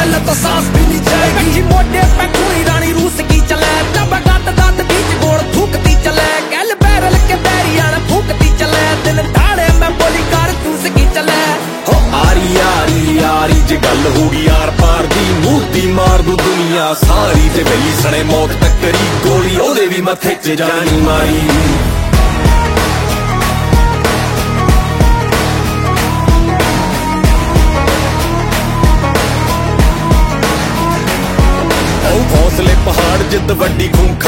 पहले तो सांस भी नहीं जाएगी मोटे पे कोई रानी रूस की चले जब गात दात बीच गोड़ थूकती चले गल बैरल के बैरियां फूकती चले दिन ढाड़े में बोली कार तूस की चले हो आरी यारी यारी जे गल होगी यार पार दी मूर्ति मार दू दुनिया सारी ते वही सने मौत टक्करी गोली ओदे भी मथे च जानी मारी हौसले पहाड़ जिद वड्डी खूंखा